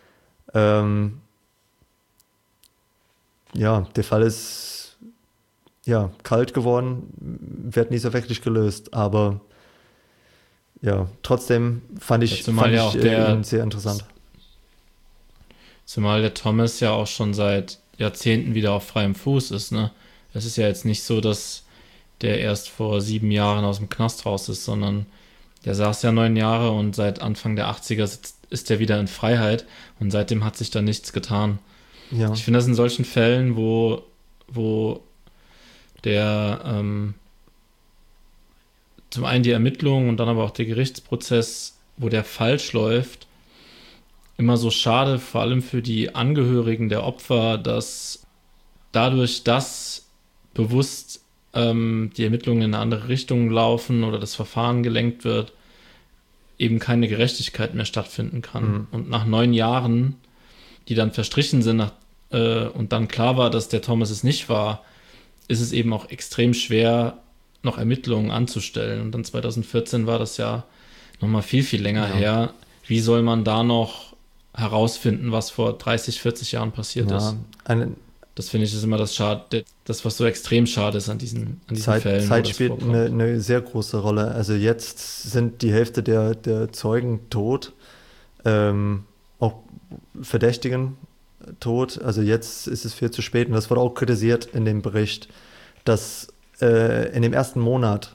Ja, der Fall ist kalt geworden, wird nie so wirklich gelöst, aber ja, trotzdem fand ich ihn sehr interessant. Zumal der Thomas ja auch schon seit Jahrzehnten wieder auf freiem Fuß ist, ne? Es ist ja jetzt nicht so, dass der erst vor 7 Jahren aus dem Knast raus ist, sondern der saß ja 9 Jahre und seit Anfang der 80er ist er wieder in Freiheit und seitdem hat sich da nichts getan. Ja. Ich finde das in solchen Fällen, wo der zum einen die Ermittlungen und dann aber auch der Gerichtsprozess, wo der falsch läuft, immer so schade, vor allem für die Angehörigen der Opfer, dass dadurch, dass bewusst die Ermittlungen in eine andere Richtung laufen oder das Verfahren gelenkt wird, eben keine Gerechtigkeit mehr stattfinden kann. Mhm. Und nach 9 Jahren, die dann verstrichen sind, und dann klar war, dass der Thomas es nicht war, ist es eben auch extrem schwer, noch Ermittlungen anzustellen. Und dann 2014 war das ja nochmal viel, viel länger her. Wie soll man da noch herausfinden, was vor 30, 40 Jahren passiert ist? Das finde ich ist immer das Schade, das, was so extrem schade ist an diesen Fällen. Zeit spielt eine sehr große Rolle. Also jetzt sind die Hälfte der Zeugen tot, auch Verdächtigen tot. Also jetzt ist es viel zu spät und das wurde auch kritisiert in dem Bericht, dass in dem ersten Monat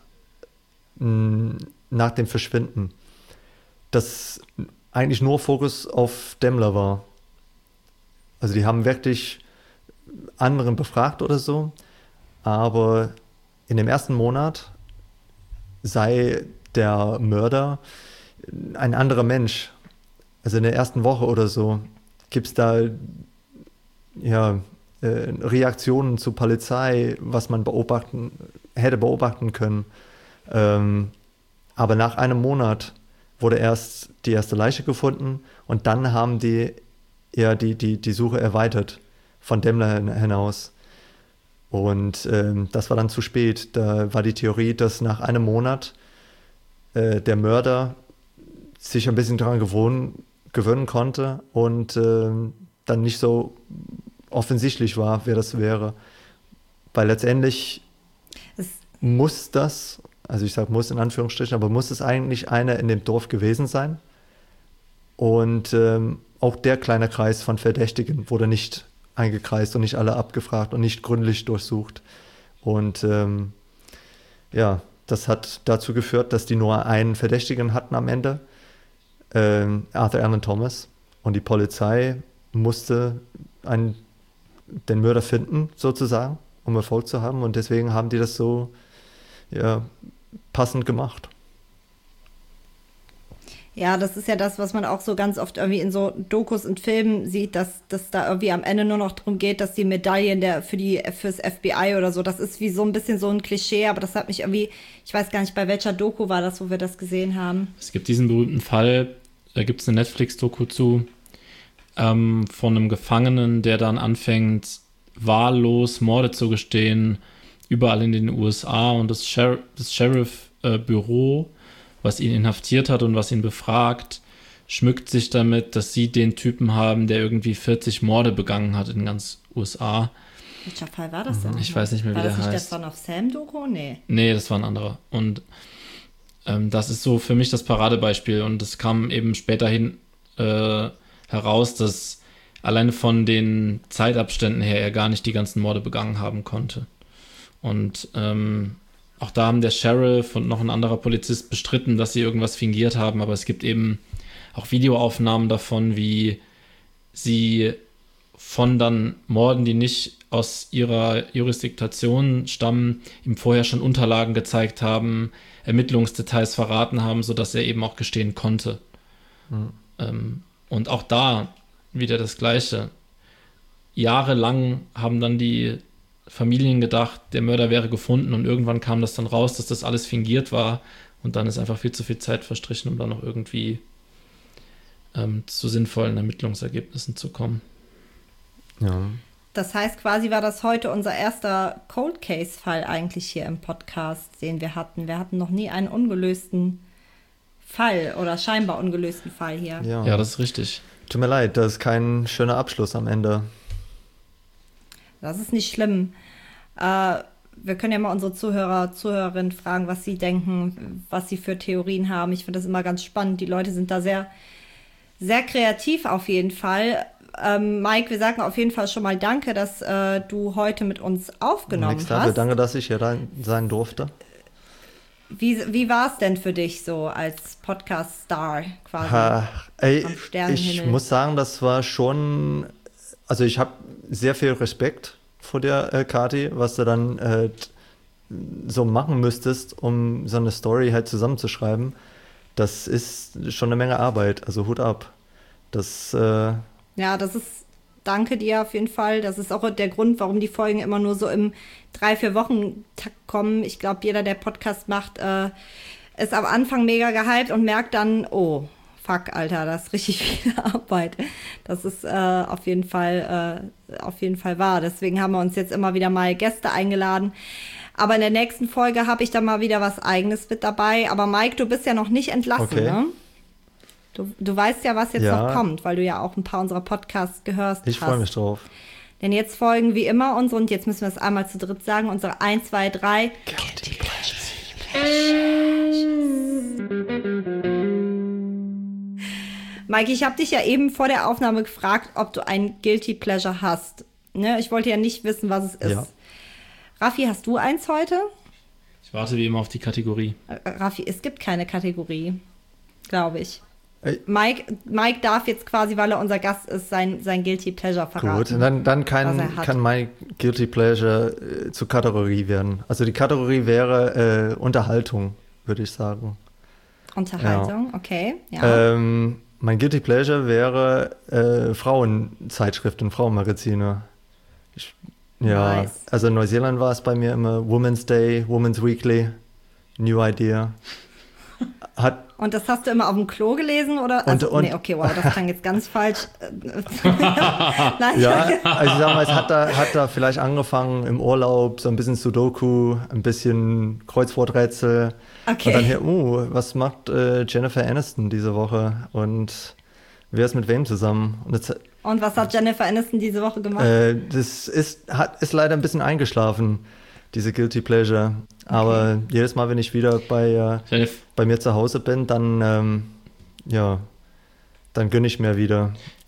nach dem Verschwinden das eigentlich nur Fokus auf Demmler war. Also die haben wirklich anderen befragt oder so, aber in dem ersten Monat sei der Mörder ein anderer Mensch. Also in der ersten Woche oder so gibt es da Reaktionen zur Polizei, was man hätte beobachten können. Aber nach einem Monat wurde erst die erste Leiche gefunden und dann haben die Suche erweitert von Demmler hinaus. Und das war dann zu spät. Da war die Theorie, dass nach einem Monat der Mörder sich ein bisschen daran gewöhnen konnte und dann nicht so offensichtlich war, wer das wäre. Weil letztendlich muss das, also ich sage muss in Anführungsstrichen, aber muss es eigentlich einer in dem Dorf gewesen sein. Und auch der kleine Kreis von Verdächtigen wurde nicht eingekreist und nicht alle abgefragt und nicht gründlich durchsucht. Und das hat dazu geführt, dass die nur einen Verdächtigen hatten am Ende, Arthur Alan Thomas. Und die Polizei musste den Mörder finden, sozusagen, um Erfolg zu haben. Und deswegen haben die das so passend gemacht. Ja, das ist ja das, was man auch so ganz oft irgendwie in so Dokus und Filmen sieht, dass da irgendwie am Ende nur noch darum geht, dass die Medaillen fürs FBI oder so, das ist wie so ein bisschen so ein Klischee, aber das hat mich irgendwie, ich weiß gar nicht, bei welcher Doku war das, wo wir das gesehen haben. Es gibt diesen berühmten Fall, da gibt es eine Netflix-Doku zu, von einem Gefangenen, der dann anfängt, wahllos Morde zu gestehen, überall in den USA, und das Sheriff-Büro, was ihn inhaftiert hat und was ihn befragt, schmückt sich damit, dass sie den Typen haben, der irgendwie 40 Morde begangen hat in ganz USA. Welcher Fall war das denn? Ich weiß nicht mehr, wie der heißt. War das nicht der Son of Sam-Doku? Nee, das war ein anderer. Und das ist so für mich das Paradebeispiel. Und es kam eben späterhin heraus, dass alleine von den Zeitabständen her er gar nicht die ganzen Morde begangen haben konnte. Und auch da haben der Sheriff und noch ein anderer Polizist bestritten, dass sie irgendwas fingiert haben, aber es gibt eben auch Videoaufnahmen davon, wie sie von dann Morden, die nicht aus ihrer Jurisdiktion stammen, ihm vorher schon Unterlagen gezeigt haben, Ermittlungsdetails verraten haben, sodass er eben auch gestehen konnte. Und auch da wieder das Gleiche. Jahrelang haben dann die Familien gedacht, der Mörder wäre gefunden, und irgendwann kam das dann raus, dass das alles fingiert war, und dann ist einfach viel zu viel Zeit verstrichen, um dann noch irgendwie zu sinnvollen Ermittlungsergebnissen zu kommen. Ja. Das heißt, quasi war das heute unser erster Cold Case-Fall eigentlich hier im Podcast, den wir hatten. Wir hatten noch nie einen ungelösten Fall oder scheinbar ungelösten Fall hier. Ja, das ist richtig. Tut mir leid, das ist kein schöner Abschluss am Ende. Das ist nicht schlimm. Wir können ja mal unsere Zuhörerinnen fragen, was sie denken, was sie für Theorien haben. Ich finde das immer ganz spannend. Die Leute sind da sehr, sehr kreativ auf jeden Fall. Mike, wir sagen auf jeden Fall schon mal danke, dass du heute mit uns aufgenommen hast. Danke, dass ich hier sein durfte. Wie war es denn für dich so als Podcast-Star quasi am Sternenhimmel? Ich muss sagen, das war schon, also ich habe sehr viel Respekt vor der Kathi, was du dann so machen müsstest, um so eine Story halt zusammenzuschreiben. Das ist schon eine Menge Arbeit, also Hut ab. Ja, das ist, danke dir auf jeden Fall. Das ist auch der Grund, warum die Folgen immer nur so im 3-4 Wochen-Takt kommen. Ich glaube, jeder, der Podcast macht, ist am Anfang mega gehypt und merkt dann, oh, fuck, Alter, das ist richtig viel Arbeit. Das ist auf jeden Fall wahr. Deswegen haben wir uns jetzt immer wieder mal Gäste eingeladen. Aber in der nächsten Folge habe ich dann mal wieder was Eigenes mit dabei. Aber Mike, du bist ja noch nicht entlassen, ne? Du weißt ja, was jetzt noch kommt, weil du ja auch ein paar unserer Podcasts gehört hast. Ich freue mich drauf. Denn jetzt folgen wie immer unsere, und jetzt müssen wir es einmal zu dritt sagen, unsere 1, 2, 3 Guilty Pleasures. Maike, ich habe dich ja eben vor der Aufnahme gefragt, ob du ein Guilty Pleasure hast. Ne? Ich wollte ja nicht wissen, was es ist. Ja. Raffi, hast du eins heute? Ich warte wie immer auf die Kategorie. Raffi, es gibt keine Kategorie, glaube ich. Mike darf jetzt quasi, weil er unser Gast ist, sein Guilty Pleasure verraten. Gut, dann kann mein Guilty Pleasure zur Kategorie werden. Also die Kategorie wäre Unterhaltung, würde ich sagen. Unterhaltung, ja. Okay. Ja. Mein Guilty Pleasure wäre Frauenzeitschriften, Frauenmagazine. Nice. Also in Neuseeland war es bei mir immer Women's Day, Women's Weekly, New Idea. Und das hast du immer auf dem Klo gelesen, oder? Nee, okay, wow, das klang jetzt ganz falsch. Nein, ja, also ich sag mal, es hat da vielleicht angefangen im Urlaub, so ein bisschen Sudoku, ein bisschen Kreuzworträtsel. Okay. Und dann hier, was macht Jennifer Aniston diese Woche? Und wer ist mit wem zusammen? Und was hat Jennifer Aniston diese Woche gemacht? Das ist leider ein bisschen eingeschlafen, diese Guilty Pleasure. Okay. Aber jedes Mal, wenn ich wieder bei mir zu Hause bin, dann gönne ich mir wieder.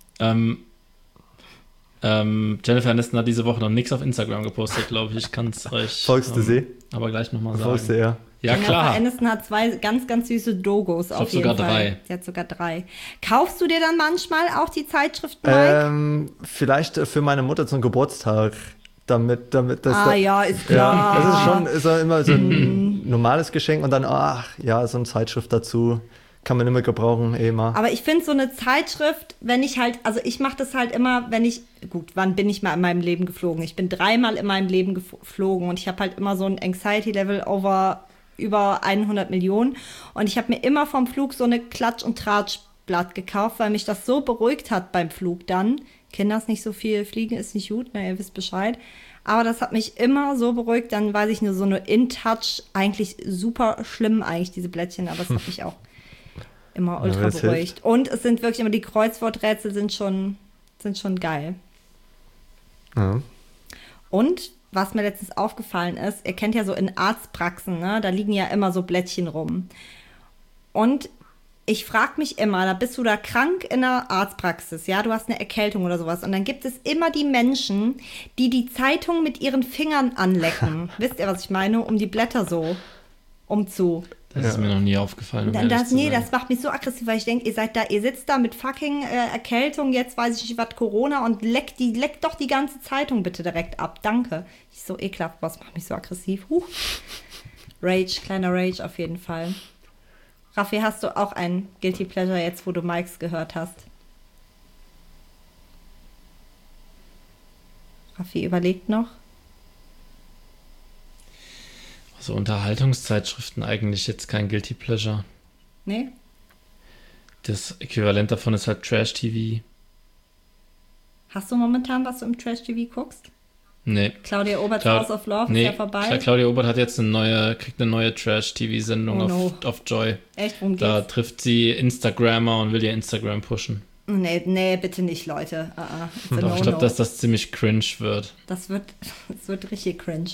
Jennifer Aniston hat diese Woche noch nichts auf Instagram gepostet, glaube ich. Ich kann es euch... Folgst du sie? Aber gleich nochmal sagen. Folgst du ihr? Ja, klar. Jennifer Aniston hat 2 ganz, ganz süße Dogos auf jeden Fall. Sogar 3. Sie hat sogar 3. Kaufst du dir dann manchmal auch die Zeitschriften, Mike? Vielleicht für meine Mutter zum Geburtstag. Damit das ja, ist klar. Ja, das ist immer so ein normales Geschenk und dann, so eine Zeitschrift dazu kann man immer gebrauchen, Aber ich finde so eine Zeitschrift, wenn ich halt, also ich mache das halt immer, wann bin ich mal in meinem Leben geflogen? Ich bin 3-mal in meinem Leben geflogen und ich habe halt immer so ein Anxiety-Level über 100 Millionen und ich habe mir immer vom Flug so eine Klatsch- und Tratschblatt gekauft, weil mich das so beruhigt hat beim Flug dann. Kinders nicht so viel fliegen ist nicht gut, ihr wisst Bescheid. Aber das hat mich immer so beruhigt, dann weiß ich nur so eine InTouch, eigentlich super schlimm eigentlich diese Blättchen, aber es hat mich auch immer ultra beruhigt. Hilft. Und es sind wirklich immer, die Kreuzworträtsel sind schon geil. Ja. Und was mir letztens aufgefallen ist, ihr kennt ja so in Arztpraxen, ne, da liegen ja immer so Blättchen rum. Und ich frage mich immer, da bist du da krank in der Arztpraxis, ja, du hast eine Erkältung oder sowas und dann gibt es immer die Menschen, die Zeitung mit ihren Fingern anlecken. Wisst ihr, was ich meine? Um die Blätter so Das ist mir noch nie aufgefallen. Das macht mich so aggressiv, weil ich denke, ihr sitzt da mit fucking Erkältung, jetzt weiß ich nicht, was Corona und leckt doch die ganze Zeitung bitte direkt ab. Danke. Ich so ekelhaft, was macht mich so aggressiv? Kleiner Rage auf jeden Fall. Raffi, hast du auch ein Guilty Pleasure jetzt, wo du Mikes gehört hast? Raffi überlegt noch. Also Unterhaltungszeitschriften eigentlich jetzt kein Guilty Pleasure. Nee? Das Äquivalent davon ist halt Trash-TV. Hast du momentan was du im Trash-TV guckst? Nee. Claudia Oberts House of Love ist ja vorbei. Claudia Obert hat jetzt kriegt eine neue Trash-TV-Sendung auf Joy. Echt? Worum geht's? Da trifft sie Instagrammer und will ihr Instagram pushen. Nee, bitte nicht, Leute. Doch, ich glaube, dass das ziemlich cringe wird. Das wird richtig cringe.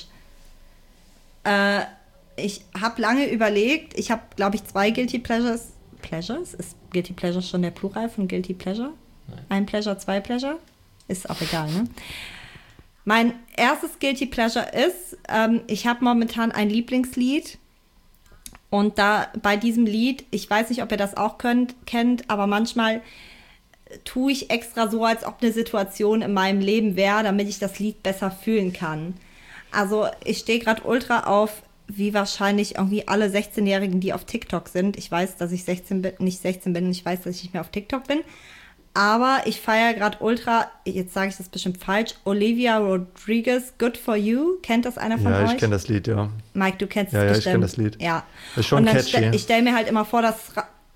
Ich habe lange überlegt. Ich habe, glaube ich, 2 Guilty Pleasures. Pleasures? Ist Guilty Pleasure schon der Plural von Guilty Pleasure? Nein. 1 Pleasure, 2 Pleasure? Ist auch egal, ne? Mein erstes Guilty Pleasure ist, ich habe momentan ein Lieblingslied und da bei diesem Lied, ich weiß nicht, ob ihr das auch kennt, aber manchmal tue ich extra so, als ob eine Situation in meinem Leben wäre, damit ich das Lied besser fühlen kann. Also ich stehe gerade ultra auf, wie wahrscheinlich irgendwie alle 16-Jährigen, die auf TikTok sind. Ich weiß, dass ich nicht 16 bin und ich weiß, dass ich nicht mehr auf TikTok bin. Aber ich feiere gerade ultra, jetzt sage ich das bestimmt falsch, Olivia Rodriguez, Good For You. Kennt das einer von euch? Ja, ich kenne das Lied, ja. Mike, du kennst es bestimmt. Ja, ich kenne das Lied. Ja. Ist schon und dann catchy. Ich stelle mir halt immer vor, dass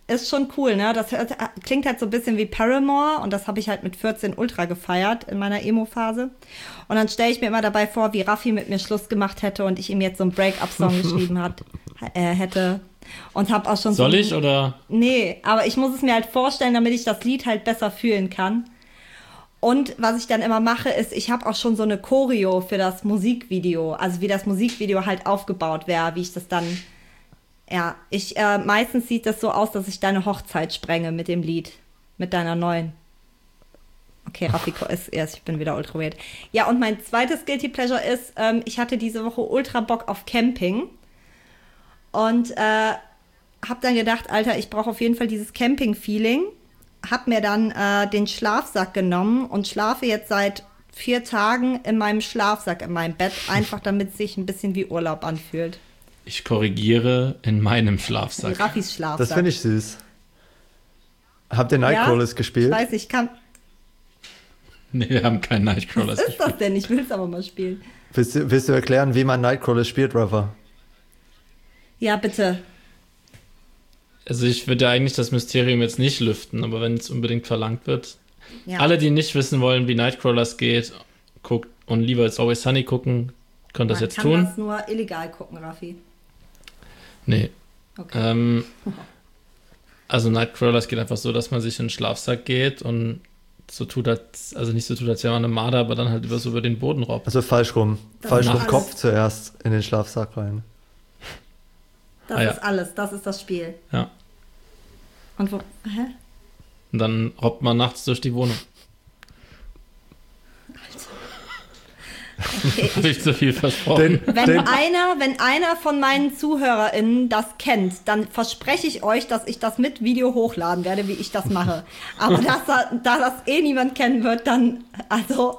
ist schon cool, ne? Das klingt halt so ein bisschen wie Paramore und das habe ich halt mit 14 ultra gefeiert in meiner Emo-Phase. Und dann stelle ich mir immer dabei vor, wie Raffi mit mir Schluss gemacht hätte und ich ihm jetzt so einen Break-up-Song geschrieben hätte. Und habe auch schon Soll ich oder? Nee, aber ich muss es mir halt vorstellen, damit ich das Lied halt besser fühlen kann. Und was ich dann immer mache, ist, ich habe auch schon so eine Choreo für das Musikvideo. Also wie das Musikvideo halt aufgebaut wäre, wie ich das dann... Ja, meistens sieht das so aus, dass ich deine Hochzeit sprenge mit dem Lied. Mit deiner neuen. Okay, Raffi ist erst, ich bin wieder ultra weird. Ja, und mein zweites Guilty Pleasure ist, ich hatte diese Woche ultra Bock auf Camping. Und hab dann gedacht, Alter, ich brauche auf jeden Fall dieses Camping-Feeling. Hab mir dann den Schlafsack genommen und schlafe jetzt seit 4 Tagen in meinem Schlafsack, in meinem Bett, einfach damit es sich ein bisschen wie Urlaub anfühlt. Ich korrigiere, in meinem Schlafsack. In Raffis Schlafsack. Das finde ich süß. Habt ihr Nightcrawlers gespielt? Ich weiß, ich kann... Nee, wir haben keinen Nightcrawlers Was ist das denn? Ich will es aber mal spielen. Willst du erklären, wie man Nightcrawlers spielt, Rafa? Ja, bitte. Also ich würde eigentlich das Mysterium jetzt nicht lüften, aber wenn es unbedingt verlangt wird. Ja. Alle, die nicht wissen wollen, wie Nightcrawlers geht, guckt und lieber It's Always Sunny gucken, können das jetzt tun. Man kann das nur illegal gucken, Raffi. Nee. Okay. Also Nightcrawlers geht einfach so, dass man sich in den Schlafsack geht und so tut, also nicht so tut, als wäre man eine Marder, aber dann halt über den Boden robbt. Also falsch rum. Das Falsch ist rum, alles. Kopf zuerst in den Schlafsack rein. Das ja. ist alles, das ist das Spiel. Ja. Und wo, hä? Und dann robbt man nachts durch die Wohnung. Okay, Habe ich zu viel versprochen. wenn einer von meinen ZuhörerInnen das kennt, dann verspreche ich euch, dass ich das mit Video hochladen werde, wie ich das mache. Aber da das niemand kennen wird, dann, also...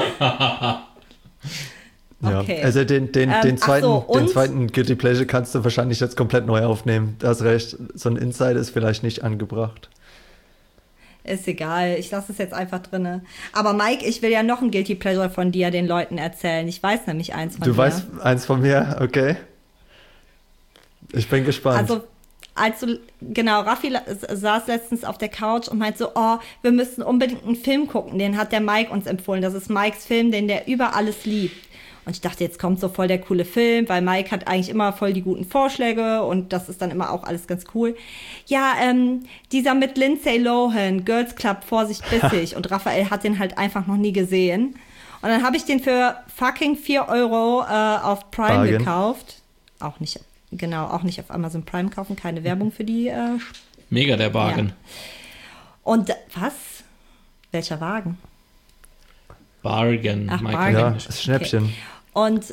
Okay. Ja, also den und? zweiten Guilty Pleasure kannst du wahrscheinlich jetzt komplett neu aufnehmen. Du hast recht, so ein Insider ist vielleicht nicht angebracht. Ist egal, ich lasse es jetzt einfach drinne. Aber Mike, ich will ja noch ein Guilty Pleasure von dir den Leuten erzählen. Ich weiß nämlich eins von dir. Du weißt eins von mir? Okay. Ich bin gespannt. Also, genau, Raffi saß letztens auf der Couch und meint so, oh, wir müssen unbedingt einen Film gucken. Den hat der Mike uns empfohlen. Das ist Mikes Film, den der über alles liebt. Und ich dachte, jetzt kommt so voll der coole Film, weil Mike hat eigentlich immer voll die guten Vorschläge und das ist dann immer auch alles ganz cool. Ja, dieser mit Lindsay Lohan, Girls Club, Vorsicht, bissig. Und Raphael hat den halt einfach noch nie gesehen. Und dann habe ich den für fucking 4 € auf Prime Bargain. gekauft. Auch nicht auf Amazon Prime kaufen, keine Werbung für die. Mega der Bargain. Ja. Und was? Welcher Wagen? Bargain. Ach, Mike Bargain. Ja, Englisch. das Schnäppchen. Okay. Und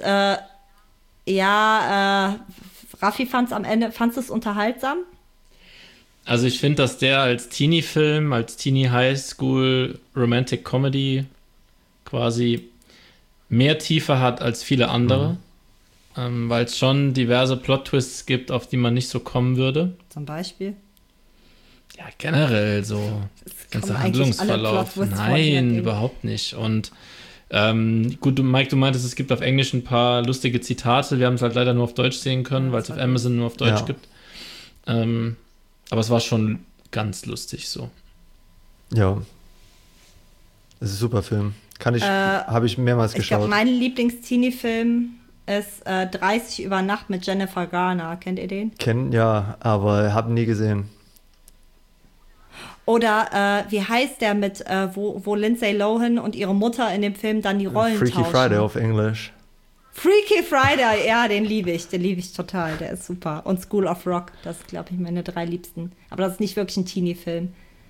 Raffi fandst du es unterhaltsam? Also ich finde, dass der als Teenie-Film, als Teenie-Highschool Romantic Comedy quasi mehr Tiefe hat als viele andere, weil es schon diverse Plot-Twists gibt, auf die man nicht so kommen würde. Zum Beispiel? Ja, generell so. Ganzer kommen eigentlich alle Handlungsverlauf. Plot-Twists vor, die Nein, man überhaupt nicht. Und gut, Mike, du meintest, es gibt auf Englisch ein paar lustige Zitate. Wir haben es halt leider nur auf Deutsch sehen können, weil es auf Amazon nur auf Deutsch gibt. Aber es war schon ganz lustig so. Ja. Das ist ein super Film. Habe ich mehrmals Ich glaube, geschaut. mein Lieblings-Teenie-Film ist 30 über Nacht mit Jennifer Garner. Kennt ihr den? Ja, aber habe nie gesehen. Oder wie heißt der mit, wo Lindsay Lohan und ihre Mutter in dem Film dann die Rollen Freaky tauschen? Friday auf Englisch. Freaky Friday, ja, den liebe ich total, der ist super. Und School of Rock, das ist, glaube ich, meine 3 Liebsten. Aber das ist nicht wirklich ein Teenie-Film.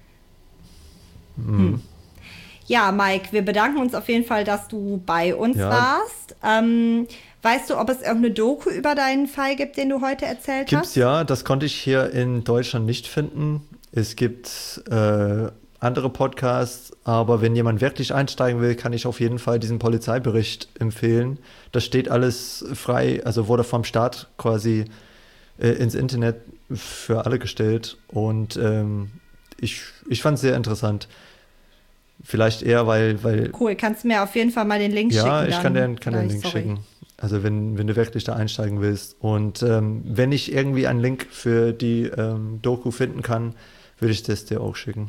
Ja, Mike, wir bedanken uns auf jeden Fall, dass du bei uns warst. Weißt du, ob es irgendeine Doku über deinen Fall gibt, den du heute erzählt Gibt's hast? ja, das konnte ich hier in Deutschland nicht finden. Es gibt andere Podcasts, aber wenn jemand wirklich einsteigen will, kann ich auf jeden Fall diesen Polizeibericht empfehlen. Das steht alles frei, also wurde vom Staat quasi ins Internet für alle gestellt und ich fand es sehr interessant. Vielleicht eher, weil Cool, kannst du mir auf jeden Fall mal den Link schicken? ja, ich kann dir dann einen Link sorry. schicken. Also wenn du wirklich da einsteigen willst. Und wenn ich irgendwie einen Link für die Doku finden kann, würde ich das dir auch schicken.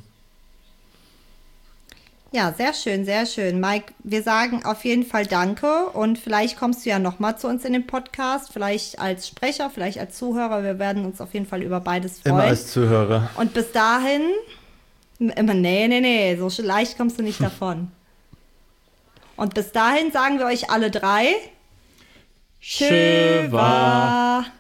Ja, sehr schön, sehr schön. Mike, wir sagen auf jeden Fall Danke und vielleicht kommst du ja nochmal zu uns in den Podcast, vielleicht als Sprecher, vielleicht als Zuhörer. Wir werden uns auf jeden Fall über beides freuen. Immer als Zuhörer. Und bis dahin, nee, so leicht kommst du nicht davon. Und bis dahin sagen wir euch alle drei, Tschüss.